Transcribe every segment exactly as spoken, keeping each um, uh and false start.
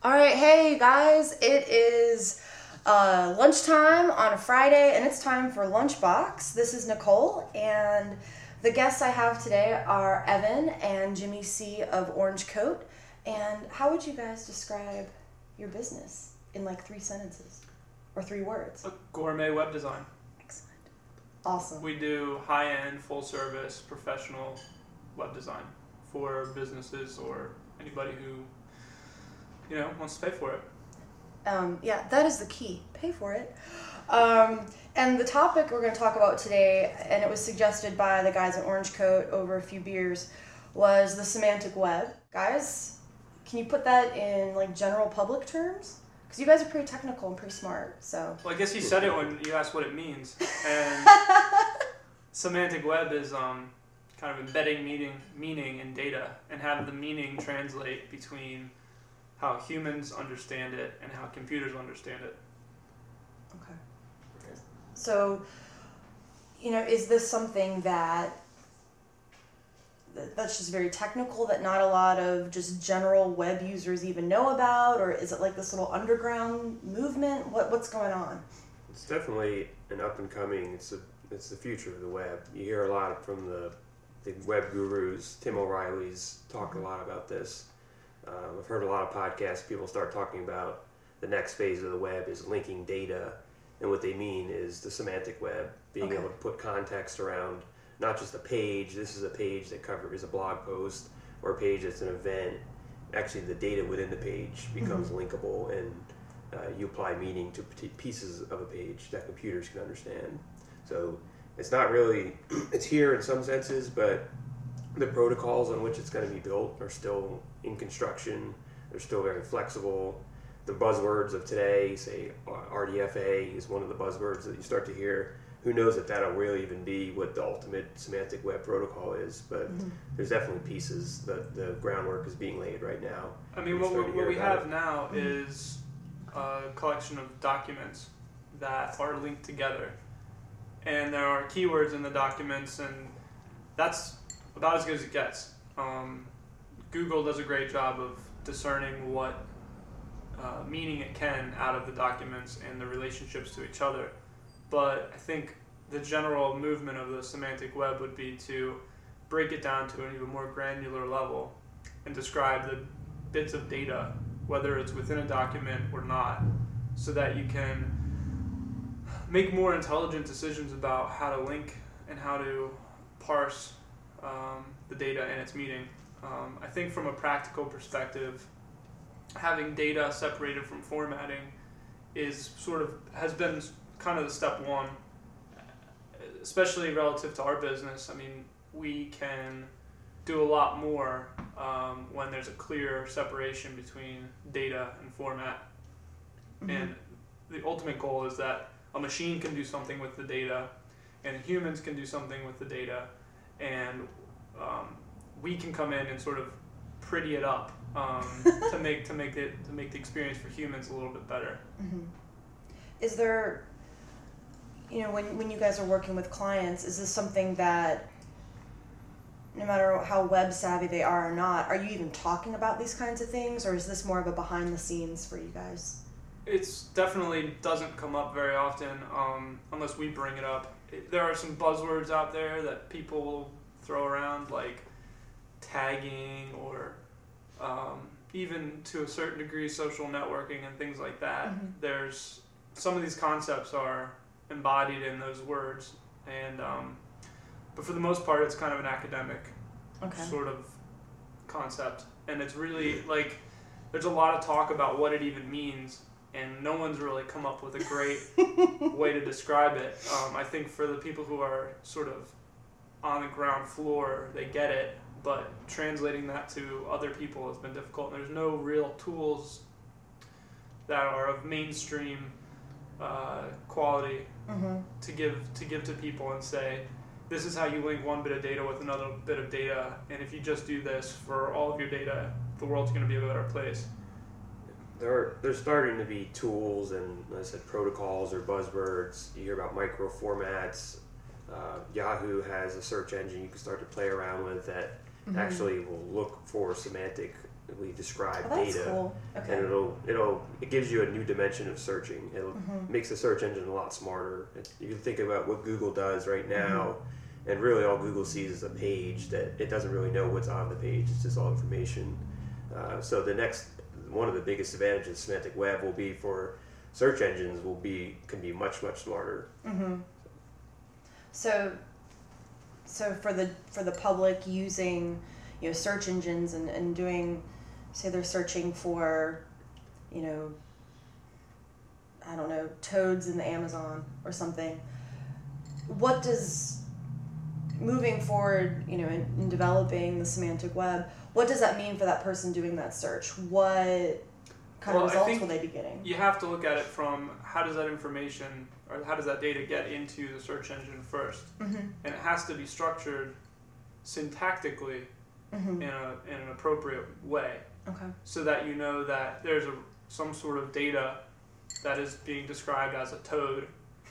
All right, hey guys, it is uh, lunchtime on a Friday, and it's time for Lunchbox. This is Nicole, and the guests I have today are Evan and Jimmy C. of Orange Coat. And how would you guys describe your business in like three sentences or three words? A gourmet web design. Excellent. Awesome. We do high-end, full-service, professional web design for businesses or anybody who you know, wants to pay for it. Um, yeah, that is the key. Pay for it. Um, and the topic we're going to talk about today, and it was suggested by the guys at Orange Coat over a few beers, was the semantic web. Guys, can you put that in like general public terms? Because you guys are pretty technical and pretty smart, so. Well, I guess you said it when you asked what it means. And semantic web is um, kind of embedding meaning, meaning in data and have the meaning translate between how humans understand it and how computers understand it. Okay. So, you know, is this something that that's just very technical that not a lot of just general web users even know about, or is it like this little underground movement? What what's going on? It's definitely an up and coming. It's a it's the future of the web. You hear a lot from the the web gurus. Tim O'Reilly's talked a lot about this. Um, I've heard a lot of podcasts, people start talking about the next phase of the web is linking data, and what they mean is the semantic web, being Okay. able to put context around not just a page, this is a page that covers a blog post, or a page that's an event. Actually, the data within the page becomes mm-hmm. linkable, and uh, you apply meaning to pieces of a page that computers can understand. So it's not really, it's here in some senses, but the protocols on which it's going to be built are still in construction. They're still very flexible. The buzzwords of today, say R D F A is one of the buzzwords that you start to hear. Who knows if that'll really even be what the ultimate semantic web protocol is, but mm-hmm. there's definitely pieces that the groundwork is being laid right now. I mean, what, what we have it. now mm-hmm. is a collection of documents that are linked together. And there are keywords in the documents, and that's about as good as it gets. Um, Google does a great job of discerning what uh, meaning it can out of the documents and the relationships to each other. But I think the general movement of the semantic web would be to break it down to an even more granular level and describe the bits of data, whether it's within a document or not, so that you can make more intelligent decisions about how to link and how to parse Um, the data and its meaning. Um, I think from a practical perspective, having data separated from formatting is sort of, has been kind of the step one, especially relative to our business. I mean, we can do a lot more um, when there's a clear separation between data and format. Mm-hmm. And the ultimate goal is that a machine can do something with the data and humans can do something with the data, and um, we can come in and sort of pretty it up um, to make to make it to make the experience for humans a little bit better. Mm-hmm. Is there, you know, when when you guys are working with clients, is this something that, no matter how web savvy they are or not, are you even talking about these kinds of things, or is this more of a behind the scenes for you guys? It's definitely doesn't come up very often um, unless we bring it up. It, there are some buzzwords out there that people will throw around, like tagging or um, even to a certain degree social networking and things like that. Mm-hmm. There's some of these concepts are embodied in those words, and um, but for the most part it's kind of an academic okay. sort of concept, and it's really like there's a lot of talk about what it even means, and no one's really come up with a great way to describe it. Um, I think for the people who are sort of on the ground floor, they get it, but translating that to other people has been difficult, and there's no real tools that are of mainstream uh, quality mm-hmm. to give to give to people and say, this is how you link one bit of data with another bit of data, and if you just do this for all of your data, the world's going to be a better place. There are, there's starting to be tools and, like I said, protocols or buzzwords. You hear about micro formats. Uh, Yahoo has a search engine you can start to play around with that mm-hmm. actually will look for semantic automatically describe Oh, that's data, cool. Okay. and it'll it'll it gives you a new dimension of searching. It Mm-hmm. makes the search engine a lot smarter. It, you can think about what Google does right Mm-hmm. now, and really all Google sees is a page that it doesn't really know what's on the page. It's just all information. Uh, so the next one of the biggest advantages of semantic web will be for search engines will be can be much much smarter. Mm-hmm. So, so for the for the public using, you know, search engines and, and doing, say they're searching for, you know, I don't know, toads in the Amazon or something. What does, moving forward, you know, in, in developing the semantic web, what does that mean for that person doing that search? What kind Well, of I results think will they be getting? You have to look at it from how does that information or how does that data get into the search engine first, Mm-hmm. and it has to be structured syntactically Mm-hmm. in a in an appropriate way, Okay. so that you know that there's a some sort of data that is being described as a toad,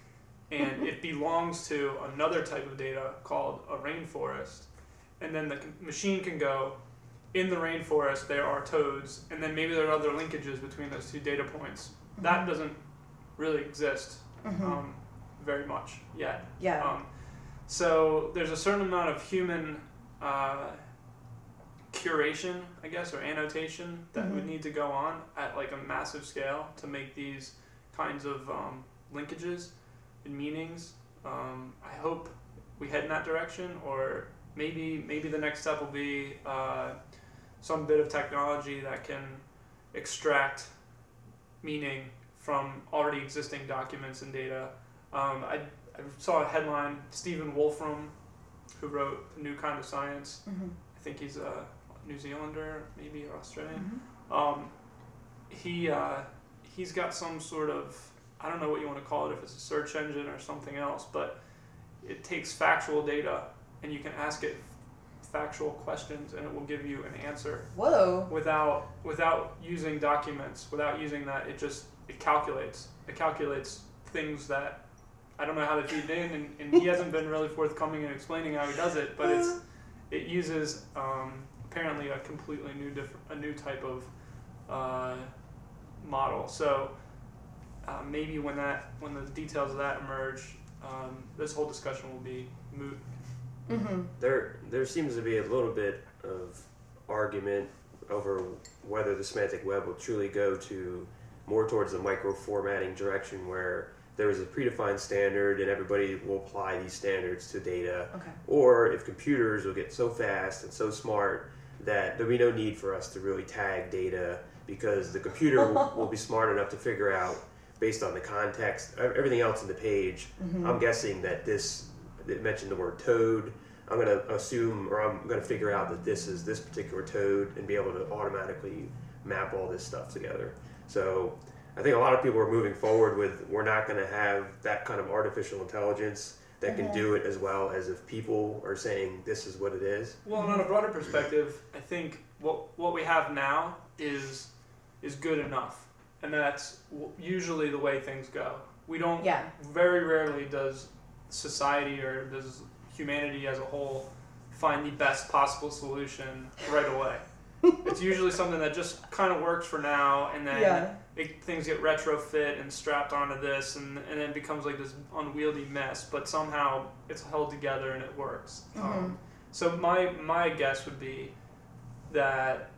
and it belongs to another type of data called a rainforest, and then the c- machine can go, in the rainforest there are toads, and then maybe there are other linkages between those two data points. That doesn't really exist Mm-hmm. um, very much yet. Yeah. Um, so there's a certain amount of human uh, curation, I guess, or annotation that would Mhm. need to go on at like a massive scale to make these kinds of um, linkages and meanings. Um, I hope we head in that direction, or maybe maybe the next step will be uh, some bit of technology that can extract meaning from already existing documents and data. Um, I, I saw a headline, Stephen Wolfram, who wrote A New Kind of Science. Mm-hmm. I think he's a New Zealander, maybe, or Australian. Mm-hmm. Um, he uh, he's got some sort of, I don't know what you want to call it, if it's a search engine or something else, but it takes factual data and you can ask it factual questions and it will give you an answer Whoa. without without using documents, without using that. It just it calculates. It calculates things that I don't know how they feed in, and, and he hasn't been really forthcoming in explaining how he does it, but it's it uses um, apparently a completely new different a new type of uh, model. So uh, maybe when that when the details of that emerge, um, this whole discussion will be moot. Mm-hmm. There, there seems to be a little bit of argument over whether the semantic web will truly go to more towards the micro formatting direction, where there is a predefined standard and everybody will apply these standards to data, Okay. or if computers will get so fast and so smart that there'll be no need for us to really tag data, because the computer will, will be smart enough to figure out, based on the context, everything else in the page. Mm-hmm. I'm guessing that this, it mentioned the word toad. I'm going to assume, or I'm going to figure out that this is this particular toad and be able to automatically map all this stuff together. So I think a lot of people are moving forward with, we're not going to have that kind of artificial intelligence that Mhm. can do it as well as if people are saying this is what it is. Well, and on a broader perspective, I think what what we have now is is good enough, and that's w- usually the way things go. We don't. Yeah. Very rarely does society or does humanity as a whole find the best possible solution right away. It's usually something that just kind of works for now, and then Yeah. it, things get retrofit and strapped onto this, and, and then it becomes like this unwieldy mess, but somehow it's held together and it works. Mhm. Um, so my my guess would be that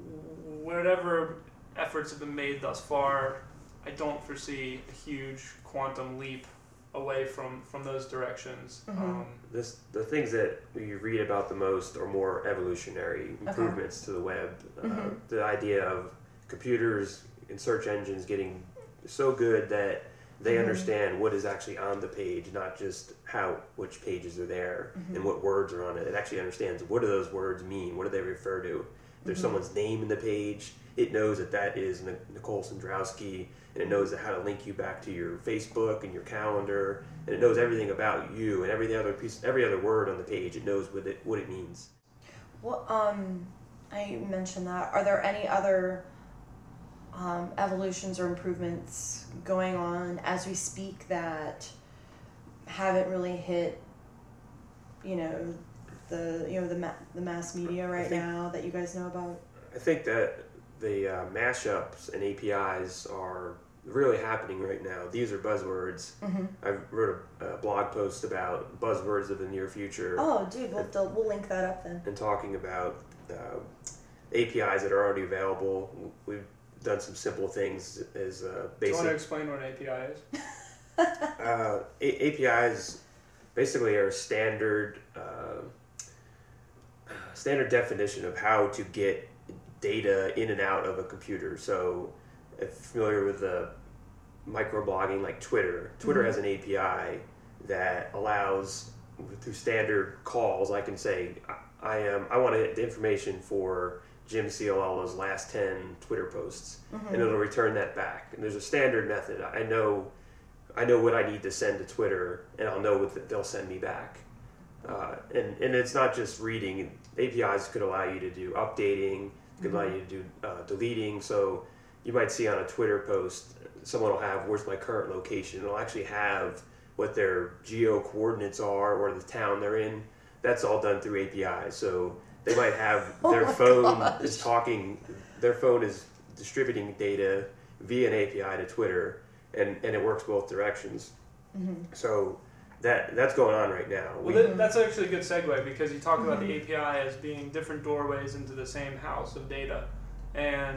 whatever efforts have been made thus far, I don't foresee a huge quantum leap away from, from those directions. Mhm. Um, This, the things that you read about the most are more evolutionary improvements to the web. Uh, Mhm. the idea of computers and search engines getting so good that they Mhm. understand what is actually on the page, not just how which pages are there Mhm. and what words are on it. It actually understands, what do those words mean? What do they refer to? If there's Mhm. someone's name in the page, it knows that that is Nic- Nicole Sandrowski, and it knows how to link you back to your Facebook and your calendar, and it knows everything about you and every other piece, every other word on the page. It knows what it what it means. Well, um, I mentioned that. Are there any other um, evolutions or improvements going on as we speak that haven't really hit, you know, the you know the ma- the mass media right think- now that you guys know about? I think that the uh, mashups and A P Is are really happening right now. These are buzzwords. Mm-hmm. I wrote a, a blog post about buzzwords of the near future. Oh, dude, we'll, and, we'll link that up then. And talking about uh, A P Is that are already available. We've done some simple things as uh, basic. Do you want to explain what an A P I is? uh, a- APIs basically are a standard, uh, standard definition of how to get data in and out of a computer. So, if you're familiar with the microblogging like Twitter, Twitter mm-hmm. has an A P I that allows, through standard calls, I can say, I am I want to get the information for Jim Ciola's last ten Twitter posts, mm-hmm. and it'll return that back. And there's a standard method. I know, I know what I need to send to Twitter, and I'll know what they'll send me back. Uh, and and it's not just reading. A P Is could allow you to do updating, could mm-hmm. allow you to do uh, deleting. So you might see on a Twitter post, someone will have, where's my current location? It'll actually have what their geo coordinates are or the town they're in. That's all done through A P Is. So they might have their oh phone gosh. is talking, their phone is distributing data via an A P I to Twitter, and, and it works both directions. Mm-hmm. So that that's going on right now. Well, we, that, that's actually a good segue, because you talk mm-hmm. about the A P I as being different doorways into the same house of data, and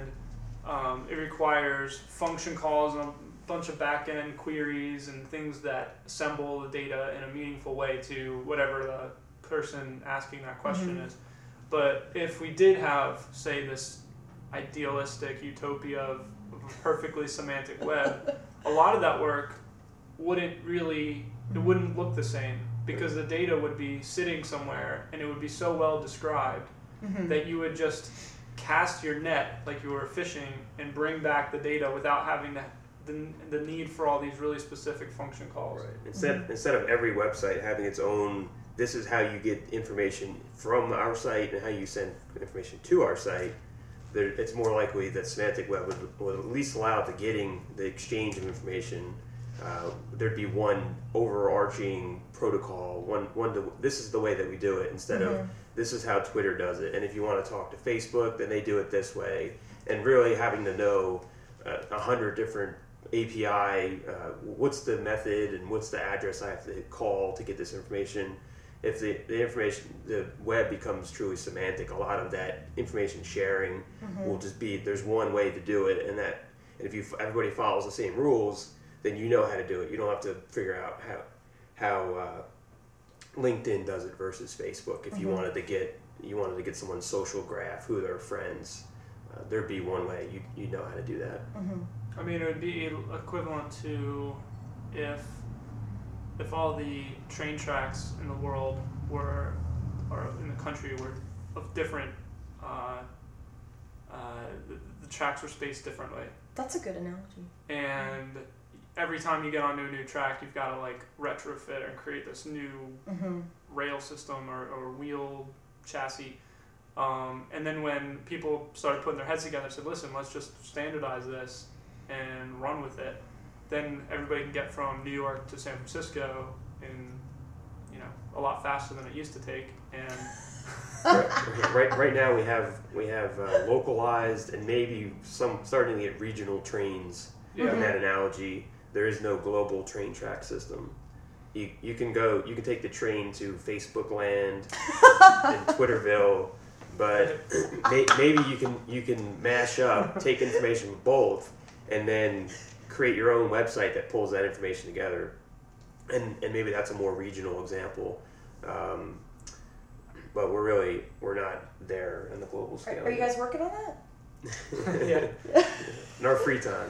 um, it requires function calls and a bunch of back-end queries and things that assemble the data in a meaningful way to whatever the person asking that question mm-hmm. is. But if we did have, say, this idealistic utopia of a perfectly semantic web, a lot of that work wouldn't really, it wouldn't look the same, because the data would be sitting somewhere and it would be so well described mm-hmm. that you would just cast your net like you were fishing and bring back the data without having the the, the need for all these really specific function calls. Right. Instead, mm-hmm. instead of every website having its own, this is how you get information from our site and how you send information to our site, there, it's more likely that semantic web would, would at least allow the getting, the exchange of information. Uh, there'd be one overarching protocol, one, one to, this is the way that we do it, instead mm-hmm. of this is how Twitter does it. And if you want to talk to Facebook, then they do it this way. And really having to know a uh, hundred different A P I, uh, what's the method and what's the address I have to call to get this information. If the, the information, the web becomes truly semantic, a lot of that information sharing mm-hmm. will just be, there's one way to do it, and that, and if you everybody follows the same rules, then you know how to do it. You don't have to figure out how how uh, LinkedIn does it versus Facebook. If mm-hmm. you wanted to get you wanted to get someone's social graph, who are their friends, uh, there'd be one way you you know how to do that. Mm-hmm. I mean, it would be equivalent to if if all the train tracks in the world were, or in the country were of different, uh, uh, the, the tracks were spaced differently. That's a good analogy. And every time you get onto a new track, you've got to like retrofit and create this new mm-hmm. rail system or, or wheel chassis. Um, and then when people started putting their heads together and said, listen, let's just standardize this and run with it, then everybody can get from New York to San Francisco in, you know, a lot faster than it used to take. And right, right, right now we have we have uh, localized and maybe some starting to get regional trains. Yeah. In that analogy, there is no global train track system. You you can go you can take the train to Facebook land and Twitterville, but may, maybe you can you can mash up, take information from both, and then create your own website that pulls that information together, and and maybe that's a more regional example, um, but we're really we're not there in the global scale. Are, are you guys working on that? Yeah. In our free time.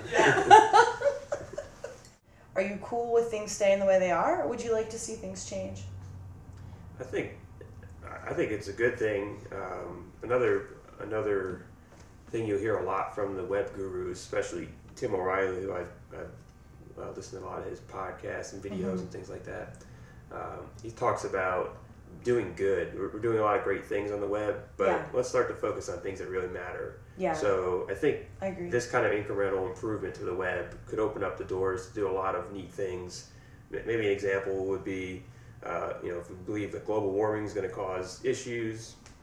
Are you cool with things staying the way they are, or would you like to see things change? I think I think it's a good thing. Um, another another thing you'll hear a lot from the web gurus, especially Tim O'Reilly, who I've, I've uh, listened to a lot of his podcasts and videos mm-hmm. and things like that. Um, he talks about doing good. We're, we're doing a lot of great things on the web, but yeah. let's start to focus on things that really matter. Yeah. So I think I agree. This kind of incremental improvement to the web could open up the doors to do a lot of neat things. Maybe an example would be, uh, you know, if we believe that global warming is going to cause issues,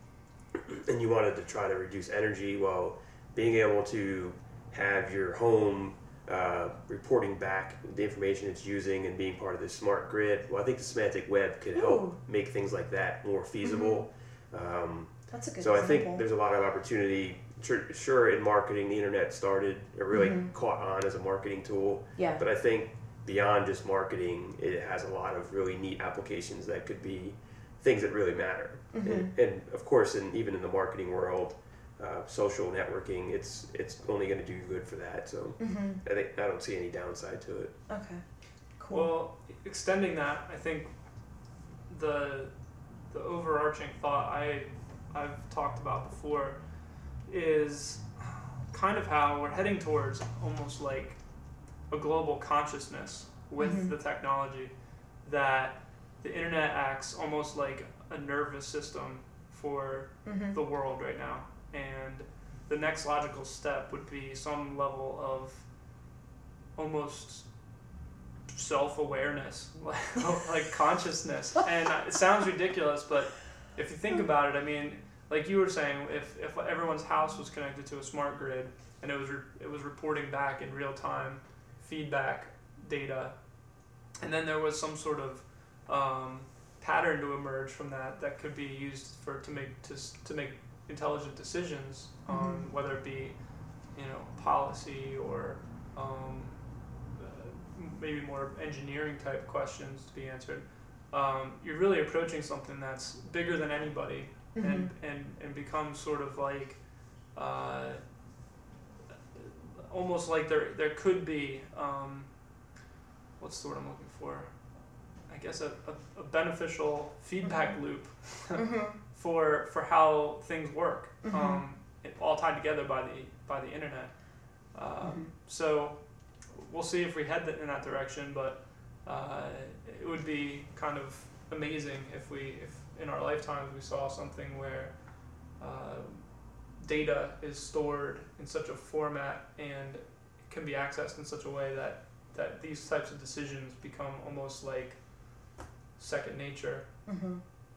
and you wanted to try to reduce energy, well, being able to have your home uh, reporting back the information it's using and being part of the smart grid, well, I think the semantic web could help Ooh. make things like that more feasible. Mm-hmm. Um, That's a good so example. I think there's a lot of opportunity. Sure, sure, in marketing, the internet started, it really Mhm. caught on as a marketing tool. Yeah. But I think beyond just marketing, it has a lot of really neat applications that could be things that really matter. Mhm. And, and of course, in, even in the marketing world, uh, social networking, it's it's only going to do good for that. So Mhm. I think I don't see any downside to it. Okay. Cool. Well, extending that, I think the the overarching thought I I've talked about before is kind of how we're heading towards almost like a global consciousness with Mhm. the technology, that the internet acts almost like a nervous system for Mhm. the world right now, and the next logical step would be some level of almost self-awareness, like, like consciousness. And it sounds ridiculous, but if you think about it, I mean, like you were saying, if, if everyone's house was connected to a smart grid and it was re- it was reporting back in real time feedback data, and then there was some sort of um, pattern to emerge from that that could be used for to make to s- to make intelligent decisions on Mhm. whether it be, you know, policy or um, uh, maybe more engineering type questions to be answered. Um, you're really approaching something that's bigger than anybody, Mhm. and, and and becomes sort of like uh, almost like there there could be um, what's the word I'm looking for? I guess a, a, a beneficial feedback Mhm. loop Mhm. for for how things work, Mhm. um, it, all tied together by the by the internet. Uh, Mhm. So we'll see if we head in that direction, but uh, it would be kind of amazing if we if in our lifetimes we saw something where uh, data is stored in such a format and can be accessed in such a way that that these types of decisions become almost like second nature. Mm-hmm.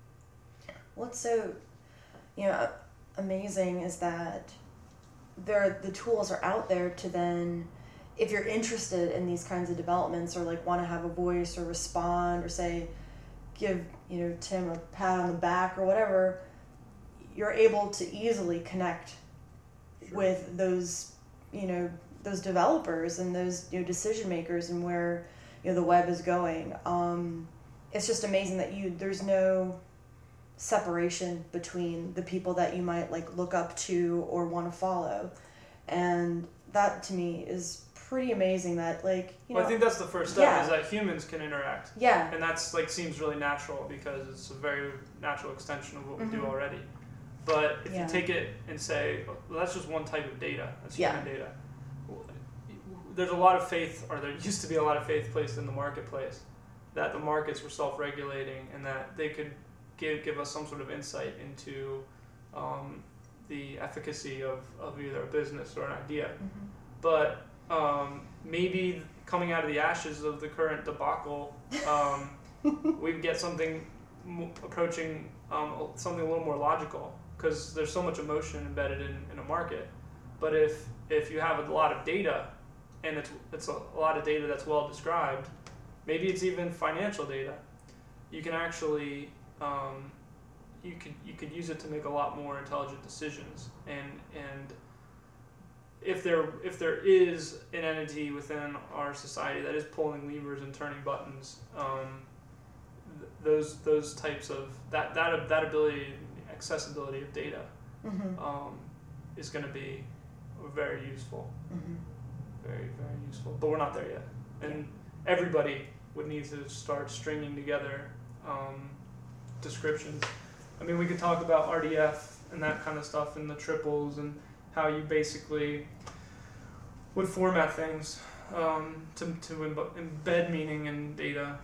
What's so, you know, amazing is that there the tools are out there to then, if you're interested in these kinds of developments or like want to have a voice or respond or say, give you know Tim a pat on the back or whatever, you're able to easily connect Sure. with those you know those developers and those you know decision makers and where you know the web is going. Um, it's just amazing that you there's no separation between the people that you might like look up to or want to follow, and that to me is pretty amazing. That like you Well, know I think that's the first step, yeah. is that humans can interact, yeah and that's like seems really natural because it's a very natural extension of what we do Mhm. already. But if Yeah. you take it and say, well, that's just one type of data, that's Yeah. human data. There's a lot of faith, or there used to be a lot of faith placed in the marketplace, that the markets were self-regulating and that they could give give us some sort of insight into um, the efficacy of, of either a business or an idea. Mhm. But um, maybe coming out of the ashes of the current debacle, um, we get something m- approaching um, something a little more logical, because there's so much emotion embedded in, in a market. But if if you have a lot of data, and it's it's a, a lot of data that's well described, maybe it's even financial data, you can actually um, you could you could use it to make a lot more intelligent decisions. And and if there if there is an entity within our society that is pulling levers and turning buttons, um, th- those those types of that that that ability, accessibility of data, Mhm. um, is going to be very useful, Mhm. very very useful. But we're not there yet, and everybody would need to start stringing together um, descriptions. I mean, we could talk about R D F and that kind of stuff, and the triples, and how you basically would format things um, to to imb- embed meaning in data.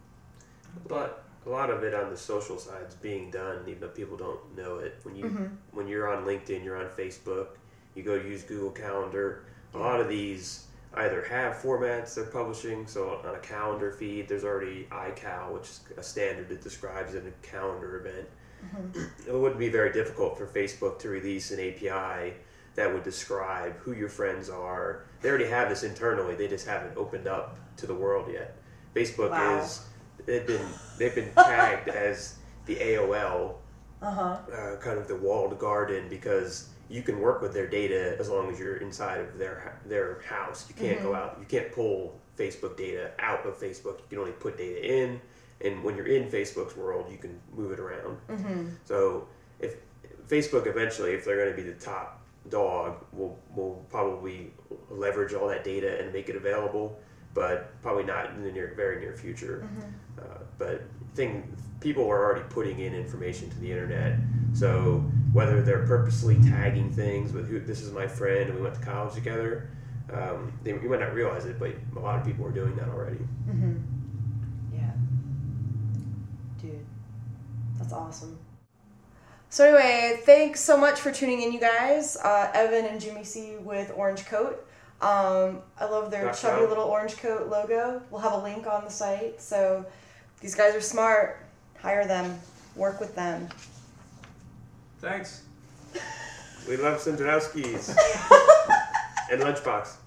But A lot of it on the social side is being done, even though people don't know it. When you Mhm. when you're on LinkedIn, you're on Facebook, you go use Google Calendar. A lot of these either have formats they're publishing. So on a calendar feed, there's already iCal, which is a standard that describes a calendar event. it would be very difficult for Facebook to release an A P I that would describe who your friends are. They already have this internally, they just haven't opened up to the world yet. Facebook Wow. is, they've been, they've been tagged as the A O L, Uh-huh. uh, kind of the walled garden, because you can work with their data as long as you're inside of their their house. You can't Mm-hmm. go out, you can't pull Facebook data out of Facebook. You can only put data in, and when you're in Facebook's world, you can move it around. Mm-hmm. So if Facebook eventually, if they're going to be the top dog, will will probably leverage all that data and make it available, but probably not in the near, very near future. Mm-hmm. Uh, but thing, people are already putting in information to the internet. So whether they're purposely tagging things with who, this is my friend and we went to college together, um, they, you might not realize it, but a lot of people are doing that already. Mm-hmm. Yeah. Dude, that's awesome. So anyway, thanks so much for tuning in, you guys. Uh, Evan and Jimmy C with Orange Coat. Um, I love their That's chubby right. little orange coat logo. We'll have a link on the site. So these guys are smart. Hire them. Work with them. Thanks. We love Sandrowski's and Lunchbox.